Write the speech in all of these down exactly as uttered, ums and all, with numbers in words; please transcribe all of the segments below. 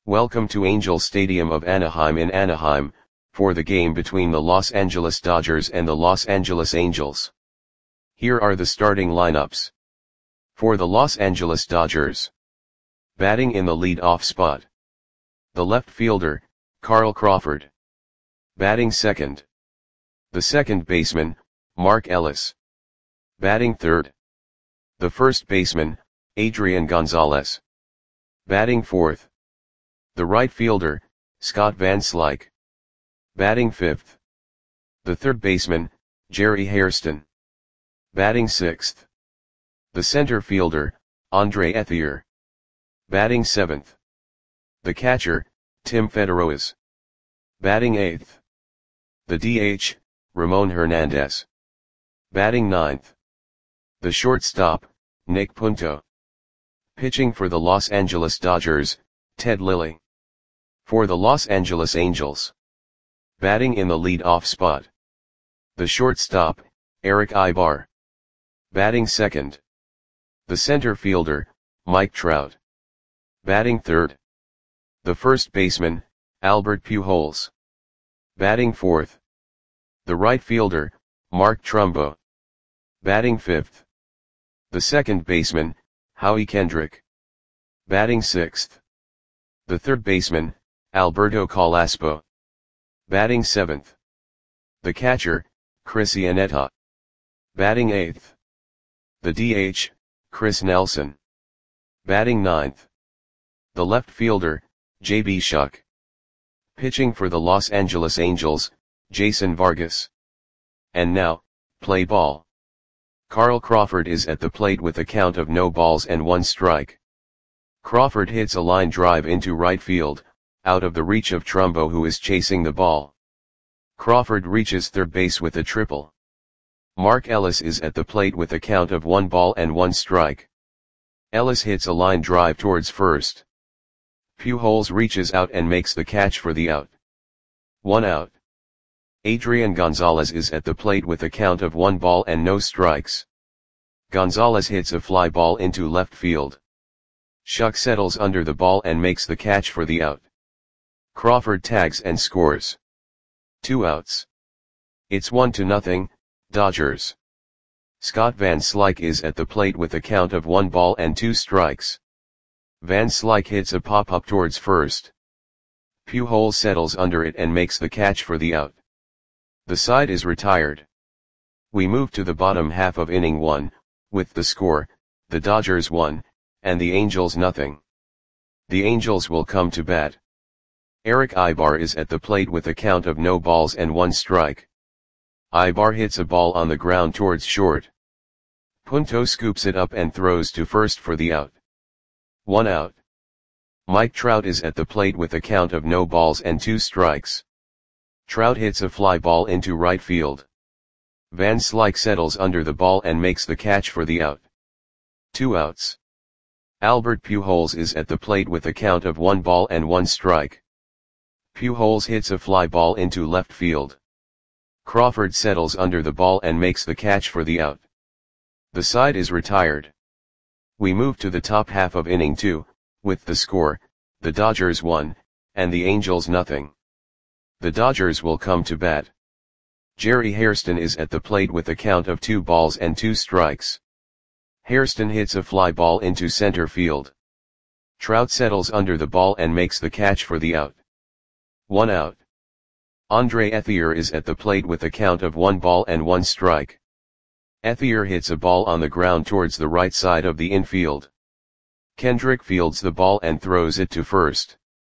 Welcome to Angel Stadium of Anaheim in Anaheim, for the game between the Los Angeles Dodgers and the Los Angeles Angels. Here are the starting lineups. For the Los Angeles Dodgers. Batting in the lead-off spot. The left fielder, Carl Crawford. Batting second. The second baseman, Mark Ellis. Batting third. The first baseman, Adrian Gonzalez. Batting fourth. The right fielder, Scott Van Slyke. Batting fifth. The third baseman, Jerry Hairston. Batting sixth. The center fielder, Andre Ethier. Batting seventh. The catcher, Tim Federoas. Batting eighth. The D H, Ramon Hernandez. Batting ninth. The shortstop, Nick Punto. Pitching for the Los Angeles Dodgers, Ted Lilly. For the Los Angeles Angels. Batting in the lead-off spot. The shortstop, Eric Aybar. Batting second. The center fielder, Mike Trout. Batting third. The first baseman, Albert Pujols. Batting fourth. The right fielder, Mark Trumbo. Batting fifth. The second baseman, Howie Kendrick. Batting sixth. The third baseman, Alberto Calaspo. Batting seventh. The catcher, Chris Iannetta. Batting eighth. The D H, Chris Nelson. Batting ninth. The left fielder, J B Shuck. Pitching for the Los Angeles Angels, Jason Vargas. And now, play ball. Carl Crawford is at the plate with a count of no balls and one strike. Crawford hits a line drive into right field, out of the reach of Trumbo, who is chasing the ball. Crawford reaches third base with a triple. Mark Ellis is at the plate with a count of one ball and one strike. Ellis hits a line drive towards first. Pujols reaches out and makes the catch for the out. One out. Adrian Gonzalez is at the plate with a count of one ball and no strikes. Gonzalez hits a fly ball into left field. Shuck settles under the ball and makes the catch for the out. Crawford tags and scores. Two outs. It's one to nothing, Dodgers. Scott Van Slyke is at the plate with a count of one ball and two strikes. Van Slyke hits a pop-up towards first. Pujols settles under it and makes the catch for the out. The side is retired. We move to the bottom half of inning one, with the score, the Dodgers one, and the Angels nothing. The Angels will come to bat. Eric Aybar is at the plate with a count of no balls and one strike. Aybar hits a ball on the ground towards short. Punto scoops it up and throws to first for the out. One out. Mike Trout is at the plate with a count of no balls and two strikes. Trout hits a fly ball into right field. Van Slyke settles under the ball and makes the catch for the out. Two outs. Albert Pujols is at the plate with a count of one ball and one strike. Pujols hits a fly ball into left field. Crawford settles under the ball and makes the catch for the out. The side is retired. We move to the top half of inning two, with the score, the Dodgers one, and the Angels nothing. The Dodgers will come to bat. Jerry Hairston is at the plate with a count of two balls and two strikes. Hairston hits a fly ball into center field. Trout settles under the ball and makes the catch for the out. One out. Andre Ethier is at the plate with a count of one ball and one strike. Ethier hits a ball on the ground towards the right side of the infield. Kendrick fields the ball and throws it to first.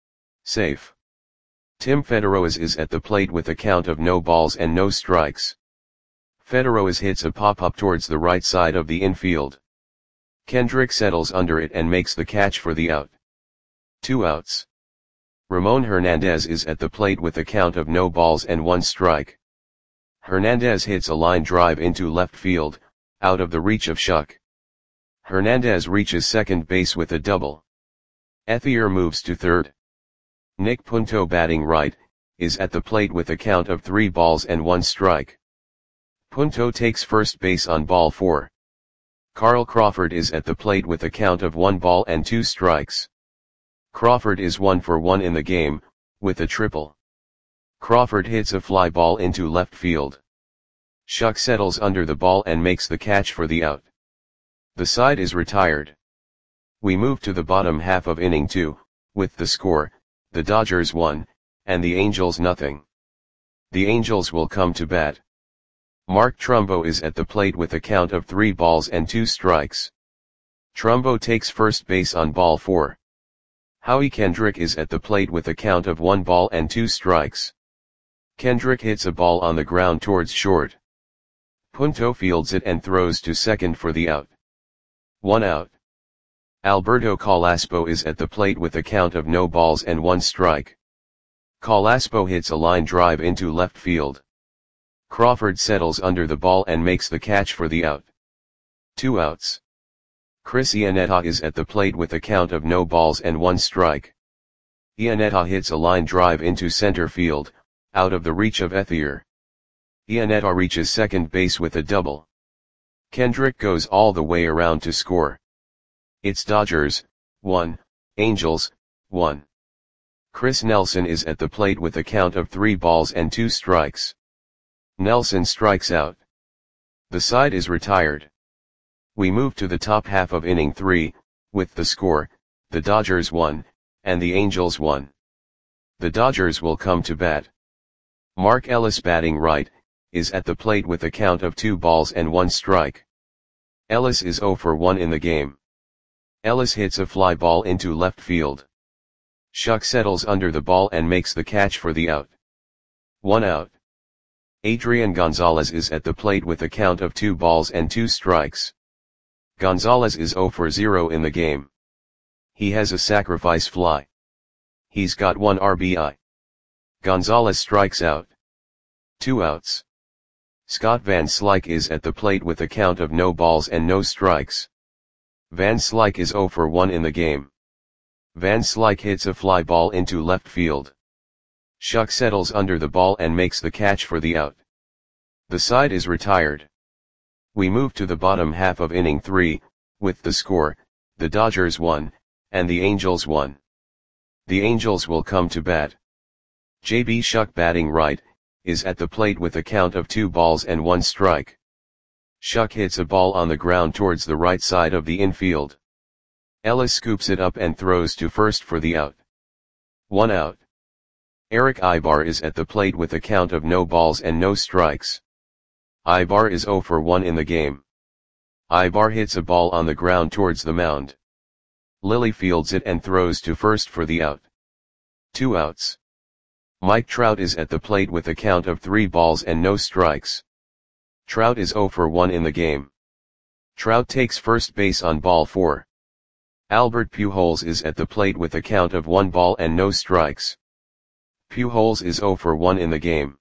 Safe. Tim Federoas is at the plate with a count of no balls and no strikes. Federoas hits a pop-up towards the right side of the infield. Kendrick settles under it and makes the catch for the out. Two outs. Ramon Hernandez is at the plate with a count of no balls and one strike. Hernandez hits a line drive into left field, out of the reach of Shuck. Hernandez reaches second base with a double. Ethier moves to third. Nick Punto, batting right, is at the plate with a count of three balls and one strike. Punto takes first base on ball four. Carl Crawford is at the plate with a count of one ball and two strikes. Crawford is one for one in the game, with a triple. Crawford hits a fly ball into left field. Shuck settles under the ball and makes the catch for the out. The side is retired. We move to the bottom half of inning two, with the score, the Dodgers one, and the Angels nothing. The Angels will come to bat. Mark Trumbo is at the plate with a count of three balls and two strikes. Trumbo takes first base on ball four. Howie Kendrick is at the plate with a count of one ball and two strikes. Kendrick hits a ball on the ground towards short. Punto fields it and throws to second for the out. One out. Alberto Calaspo is at the plate with a count of no balls and one strike. Calaspo hits a line drive into left field. Crawford settles under the ball and makes the catch for the out. Two outs. Chris Iannetta is at the plate with a count of no balls and one strike. Iannetta hits a line drive into center field, out of the reach of Ethier. Iannetta reaches second base with a double. Kendrick goes all the way around to score. It's Dodgers, one, Angels, one. Chris Nelson is at the plate with a count of three balls and two strikes. Nelson strikes out. The side is retired. We move to the top half of inning three, with the score, the Dodgers one, and the Angels one. The Dodgers will come to bat. Mark Ellis batting right, is at the plate with a count of two balls and one strike. Ellis is zero for one in the game. Ellis hits a fly ball into left field. Shuck settles under the ball and makes the catch for the out. One out. Adrian Gonzalez is at the plate with a count of two balls and two strikes. Gonzalez is zero for zero in the game. He has a sacrifice fly. He's got one R B I. Gonzalez strikes out. Two outs. Scott Van Slyke is at the plate with a count of no balls and no strikes. Van Slyke is zero for one in the game. Van Slyke hits a fly ball into left field. Shuck settles under the ball and makes the catch for the out. The side is retired. We move to the bottom half of inning three, with the score, the Dodgers one, and the Angels one. The Angels will come to bat. J B Shuck batting right, is at the plate with a count of two balls and one strike. Shuck hits a ball on the ground towards the right side of the infield. Ellis scoops it up and throws to first for the out. One out. Eric Ibar is at the plate with a count of no balls and no strikes. Ibar is zero for one in the game. Ibar hits a ball on the ground towards the mound. Lilly fields it and throws to first for the out. Two outs. Mike Trout is at the plate with a count of three balls and no strikes. Trout is zero for one in the game. Trout takes first base on ball four. Albert Pujols is at the plate with a count of one ball and no strikes. Pujols is zero for one in the game.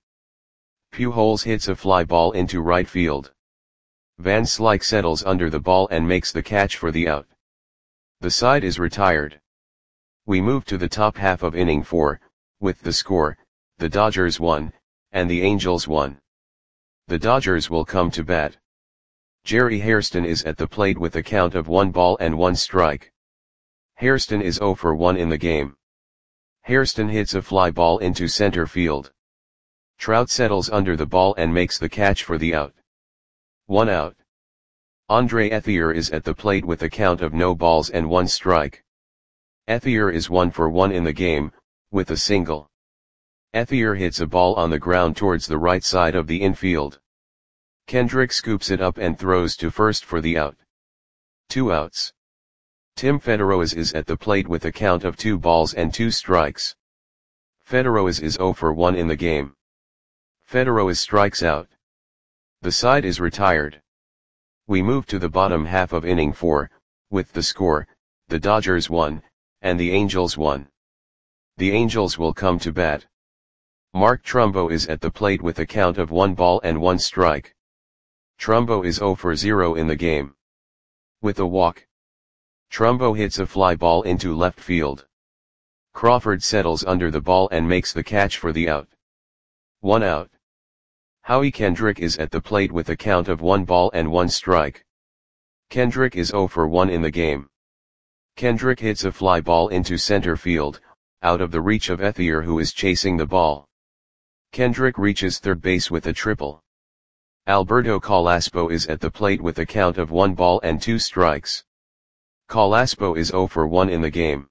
Pujols hits a fly ball into right field. Van Slyke settles under the ball and makes the catch for the out. The side is retired. We move to the top half of inning four, with the score, the Dodgers one, and the Angels one. The Dodgers will come to bat. Jerry Hairston is at the plate with a count of one ball and one strike. Hairston is zero for one in the game. Hairston hits a fly ball into center field. Trout settles under the ball and makes the catch for the out. One out. Andre Ethier is at the plate with a count of no balls and one strike. Ethier is one for one in the game, with a single. Ethier hits a ball on the ground towards the right side of the infield. Kendrick scoops it up and throws to first for the out. Two outs. Tim Federoas is at the plate with a count of two balls and two strikes. Federoas is zero for one in the game. Federoas strikes out. The side is retired. We move to the bottom half of inning four, with the score, the Dodgers one, and the Angels one. The Angels will come to bat. Mark Trumbo is at the plate with a count of one ball and one strike. Trumbo is zero for zero in the game. With a walk. Trumbo hits a fly ball into left field. Crawford settles under the ball and makes the catch for the out. One out. Howie Kendrick is at the plate with a count of one ball and one strike. Kendrick is zero for one in the game. Kendrick hits a fly ball into center field, out of the reach of Ethier, who is chasing the ball. Kendrick reaches third base with a triple. Alberto Calaspo is at the plate with a count of one ball and two strikes. Calaspo is zero for one in the game.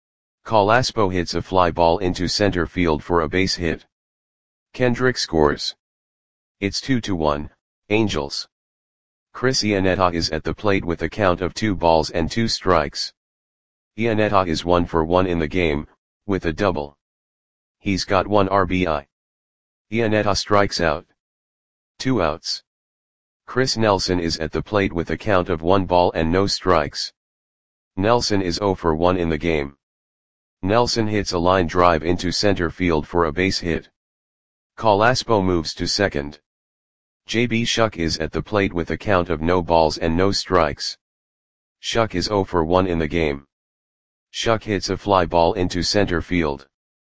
Calaspo hits a fly ball into center field for a base hit. Kendrick scores. It's two to one, Angels. Chris Iannetta is at the plate with a count of two balls and two strikes. Iannetta is one for one in the game, with a double. He's got one R B I. Iannetta strikes out. Two outs. Chris Nelson is at the plate with a count of one ball and no strikes. Nelson is zero for one in the game. Nelson hits a line drive into center field for a base hit. Calaspo moves to second. J B Shuck is at the plate with a count of no balls and no strikes. Shuck is zero for one in the game. Shuck hits a fly ball into center field.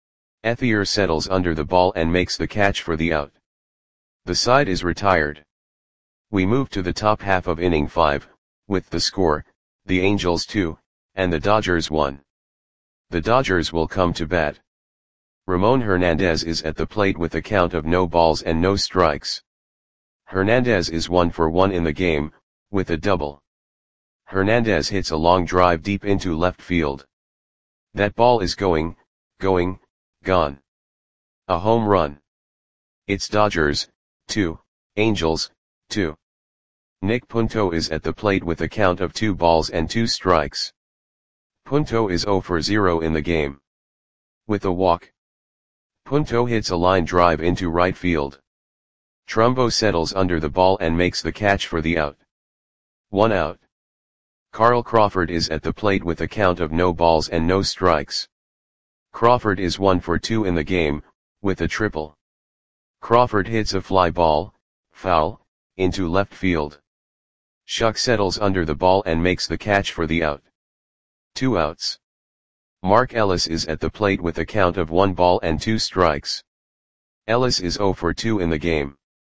Ethier settles under the ball and makes the catch for the out. The side is retired. We move to the top half of inning five, with the score, the Angels two, and the Dodgers one. The Dodgers will come to bat. Ramon Hernandez is at the plate with a count of no balls and no strikes. Hernandez is one for one in the game, with a double. Hernandez hits a long drive deep into left field. That ball is going, going, gone. A home run. It's Dodgers, two, Angels, two. Nick Punto is at the plate with a count of two balls and two strikes. Punto is zero for zero in the game. With a walk. Punto hits a line drive into right field. Trumbo settles under the ball and makes the catch for the out. One out. Carl Crawford is at the plate with a count of no balls and no strikes. Crawford is one for two in the game, with a triple. Crawford hits a fly ball, foul, into left field. Shuck settles under the ball and makes the catch for the out. Two outs. Mark Ellis is at the plate with a count of one ball and two strikes. Ellis is zero for two in the game.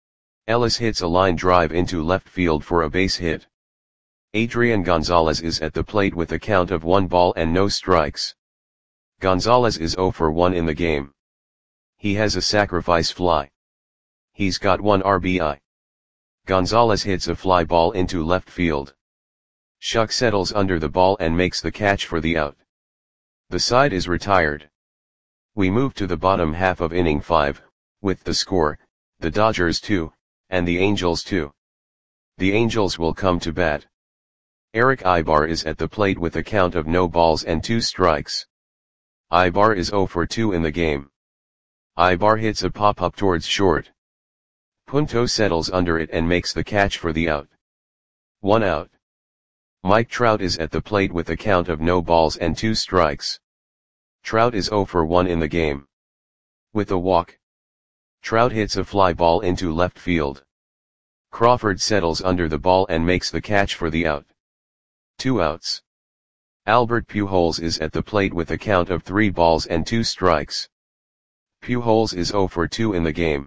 Ellis hits a line drive into left field for a base hit. Adrian Gonzalez is at the plate with a count of one ball and no strikes. Gonzalez is zero for one in the game. He has a sacrifice fly. He's got one R B I. Gonzalez hits a fly ball into left field. Shuck settles under the ball and makes the catch for the out. The side is retired. We move to the bottom half of inning five, with the score, the Dodgers two, and the Angels two. The Angels will come to bat. Eric Ibar is at the plate with a count of no balls and two strikes. Ibar is zero for two in the game. Ibar hits a pop-up towards short. Punto settles under it and makes the catch for the out. One out. Mike Trout is at the plate with a count of no balls and two strikes. Trout is zero for one in the game. With a walk. Trout hits a fly ball into left field. Crawford settles under the ball and makes the catch for the out. Two outs. Albert Pujols is at the plate with a count of three balls and two strikes. Pujols is zero for two in the game.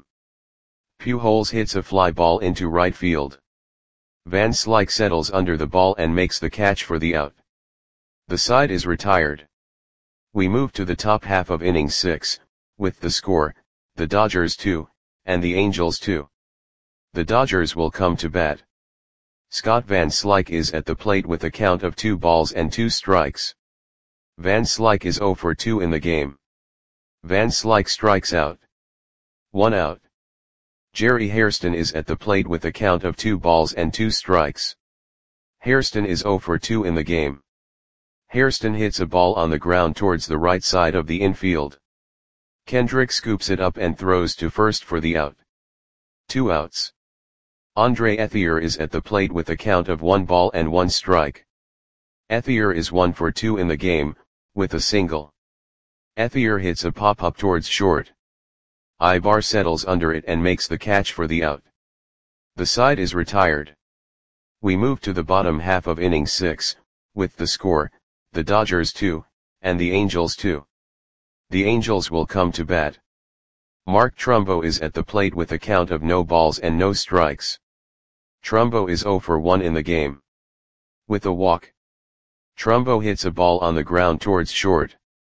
Pujols hits a fly ball into right field. Van Slyke settles under the ball and makes the catch for the out. The side is retired. We move to the top half of inning six, with the score, the Dodgers two, and the Angels two. The Dodgers will come to bat. Scott Van Slyke is at the plate with a count of two balls and two strikes. Van Slyke is zero for two in the game. Van Slyke strikes out. One out. Jerry Hairston is at the plate with a count of two balls and two strikes. Hairston is zero for two in the game. Hairston hits a ball on the ground towards the right side of the infield. Kendrick scoops it up and throws to first for the out. Two outs. Andre Ethier is at the plate with a count of one ball and one strike. Ethier is one for two in the game, with a single. Ethier hits a pop-up towards short. Ibar settles under it and makes the catch for the out. The side is retired. We move to the bottom half of inning six, with the score, the Dodgers two, and the Angels two. The Angels will come to bat. Mark Trumbo is at the plate with a count of no balls and no strikes. Trumbo is zero for one in the game. With a walk. Trumbo hits a ball on the ground towards short.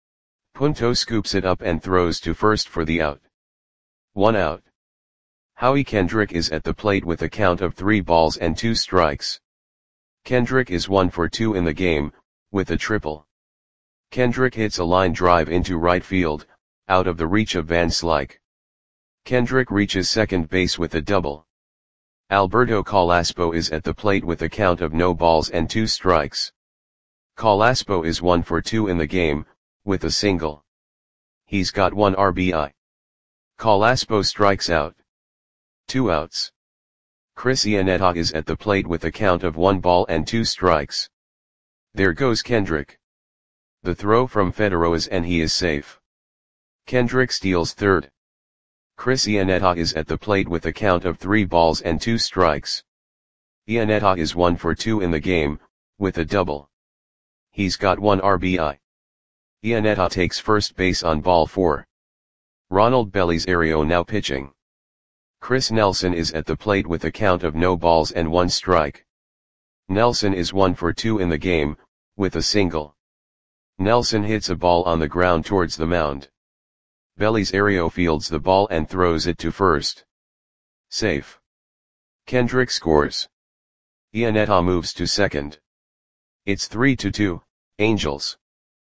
Punto scoops it up and throws to first for the out. One out. Howie Kendrick is at the plate with a count of three balls and two strikes. Kendrick is one for two in the game, with a triple. Kendrick hits a line drive into right field, out of the reach of Van Slyke. Kendrick reaches second base with a double. Alberto Calaspo is at the plate with a count of no balls and two strikes. Calaspo is one for two in the game, with a single. He's got one R B I. Calaspo strikes out. Two outs. Chris Iannetta is at the plate with a count of one ball and two strikes. There goes Kendrick. The throw from Federoas and he is safe. Kendrick steals third. Chris Iannetta is at the plate with a count of three balls and two strikes. Iannetta is one for two in the game, with a double. He's got one R B I. Iannetta takes first base on ball four. Ronald Belisario now pitching. Chris Nelson is at the plate with a count of no balls and one strike. Nelson is one for two in the game, with a single. Nelson hits a ball on the ground towards the mound. Belisario fields the ball and throws it to first. Safe. Kendrick scores. Iannetta moves to second. It's three to two, Angels.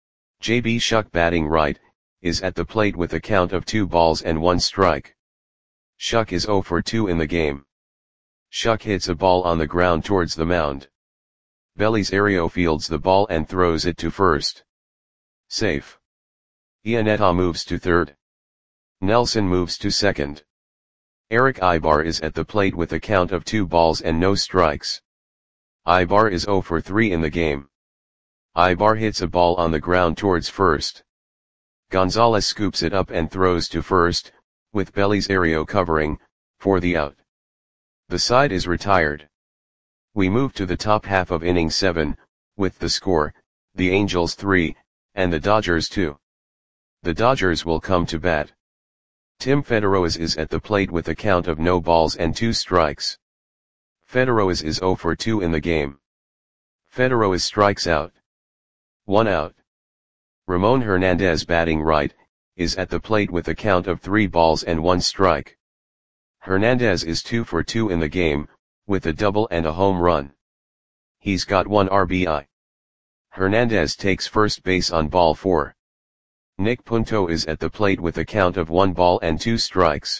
J B Shuck batting right, is at the plate with a count of two balls and one strike. Shuck is zero for two in the game. Shuck hits a ball on the ground towards the mound. Belisario fields the ball and throws it to first. Safe. Iannetta moves to third. Nelson moves to second. Eric Ibar is at the plate with a count of two balls and no strikes. Ibar is zero for three in the game. Ibar hits a ball on the ground towards first. Gonzalez scoops it up and throws to first, with Belisario covering, for the out. The side is retired. We move to the top half of inning seven, with the score, the Angels three, and the Dodgers two. The Dodgers will come to bat. Tim Federoas is at the plate with a count of no balls and two strikes. Federoas is zero for two in the game. Federoas strikes out. One out. Ramon Hernandez batting right, is at the plate with a count of three balls and one strike. Hernandez is two for two in the game, with a double and a home run. He's got one R B I. Hernandez takes first base on ball four. Nick Punto is at the plate with a count of one ball and two strikes.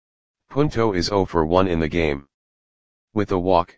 Punto is zero for one in the game. With a walk.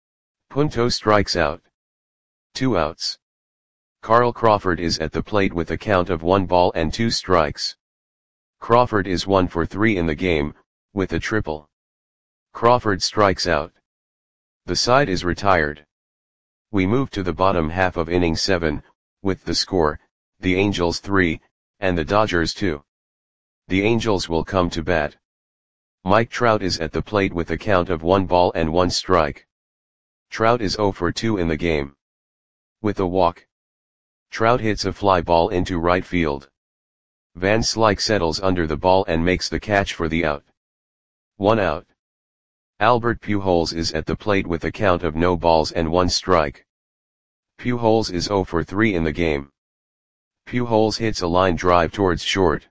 Punto strikes out. Two outs. Carl Crawford is at the plate with a count of one ball and two strikes. Crawford is one for three in the game, with a triple. Crawford strikes out. The side is retired. We move to the bottom half of inning seven, with the score, the Angels three, and the Dodgers two. The Angels will come to bat. Mike Trout is at the plate with a count of one ball and one strike. Trout is zero for two in the game. With a walk. Trout hits a fly ball into right field. Van Slyke settles under the ball and makes the catch for the out. One out. Albert Pujols is at the plate with a count of no balls and one strike. Pujols is zero for three in the game. Pujols hits a line drive towards short.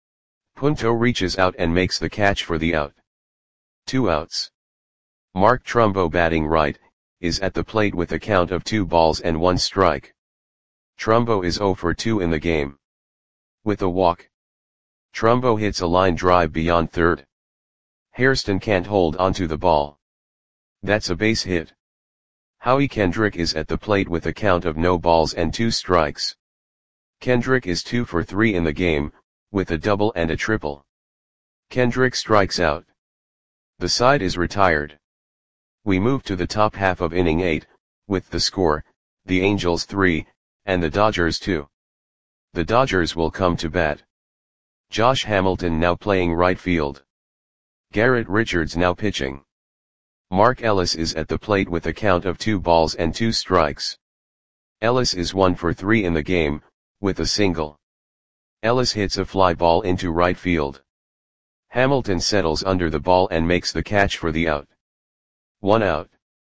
Punto reaches out and makes the catch for the out. Two outs. Mark Trumbo batting right, is at the plate with a count of two balls and one strike. Trumbo is zero for two in the game. With a walk. Trumbo hits a line drive beyond third. Hairston can't hold onto the ball. That's a base hit. Howie Kendrick is at the plate with a count of no balls and two strikes. Kendrick is two for three in the game, with a double and a triple. Kendrick strikes out. The side is retired. We move to the top half of inning eight, with the score, the Angels three, and the Dodgers two. The Dodgers will come to bat. Josh Hamilton now playing right field. Garrett Richards now pitching. Mark Ellis is at the plate with a count of two balls and two strikes. Ellis is one for three in the game, with a single. Ellis hits a fly ball into right field. Hamilton settles under the ball and makes the catch for the out. One out.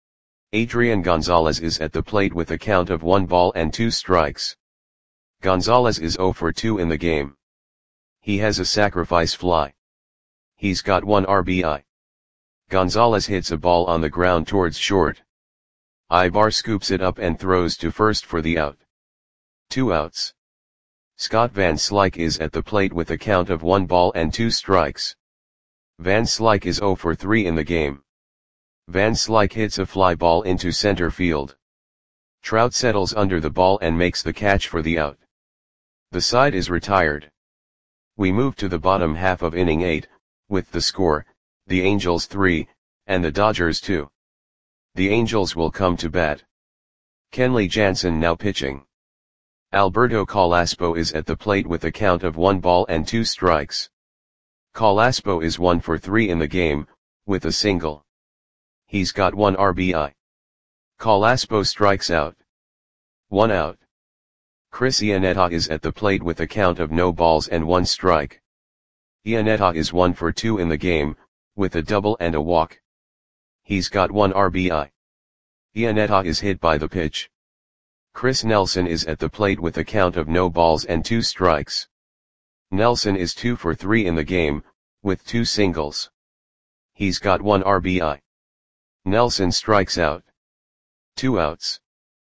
Adrian Gonzalez is at the plate with a count of one ball and two strikes. Gonzalez is zero for two in the game. He has a sacrifice fly. He's got one R B I. Gonzalez hits a ball on the ground towards short. Ibar scoops it up and throws to first for the out. Two outs. Scott Van Slyke is at the plate with a count of one ball and two strikes. Van Slyke is zero for three in the game. Van Slyke hits a fly ball into center field. Trout settles under the ball and makes the catch for the out. The side is retired. We move to the bottom half of inning eight, with the score, the Angels three, and the Dodgers two. The Angels will come to bat. Kenley Jansen now pitching. Alberto Carrasco is at the plate with a count of one ball and two strikes. Carrasco is one for three in the game, with a single. He's got one R B I. Carrasco strikes out. One out. Chris Iannetta is at the plate with a count of no balls and one strike. Iannetta is one for two in the game, with a double and a walk. He's got one R B I. Iannetta is hit by the pitch. Chris Nelson is at the plate with a count of no balls and two strikes. Nelson is two for three in the game, with two singles. He's got one R B I. Nelson strikes out. Two outs.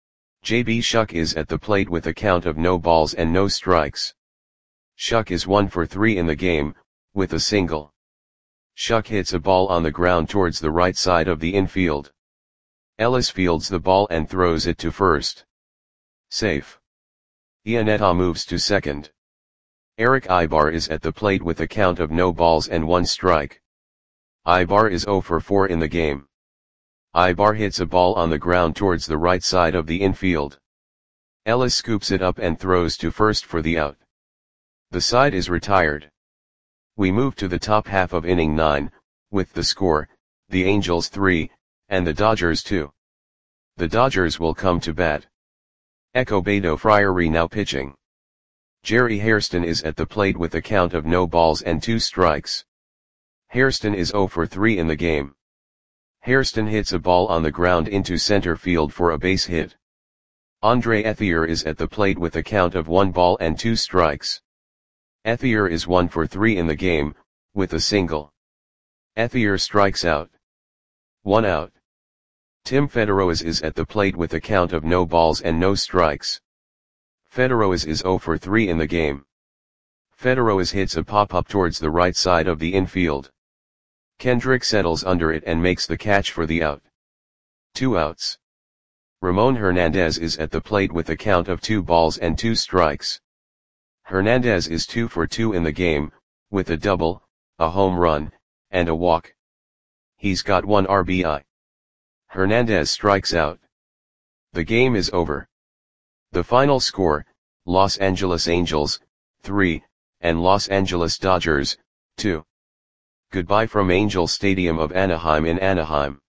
J B Shuck is at the plate with a count of no balls and no strikes. Shuck is one for three in the game, with a single. Shuck hits a ball on the ground towards the right side of the infield. Ellis fields the ball and throws it to first. Safe. Iannetta moves to second. Eric Ibar is at the plate with a count of no balls and one strike. Ibar is zero for four in the game. Ibar hits a ball on the ground towards the right side of the infield. Ellis scoops it up and throws to first for the out. The side is retired. We move to the top half of inning nine, with the score, the Angels three, and the Dodgers two. The Dodgers will come to bat. Escobedo Friary now pitching. Jerry Hairston is at the plate with a count of no balls and two strikes. Hairston is zero for three in the game. Hairston hits a ball on the ground into center field for a base hit. Andre Ethier is at the plate with a count of one ball and two strikes. Ethier is one for three in the game, with a single. Ethier strikes out. One out. Tim Federoas is at the plate with a count of no balls and no strikes. Federoas is zero for three in the game. Federoas hits a pop-up towards the right side of the infield. Kendrick settles under it and makes the catch for the out. Two outs. Ramon Hernandez is at the plate with a count of two balls and two strikes. Hernandez is two for two in the game, with a double, a home run, and a walk. He's got one R B I. Hernandez strikes out. The game is over. The final score, Los Angeles Angels, three, and Los Angeles Dodgers, two. Goodbye from Angel Stadium of Anaheim in Anaheim.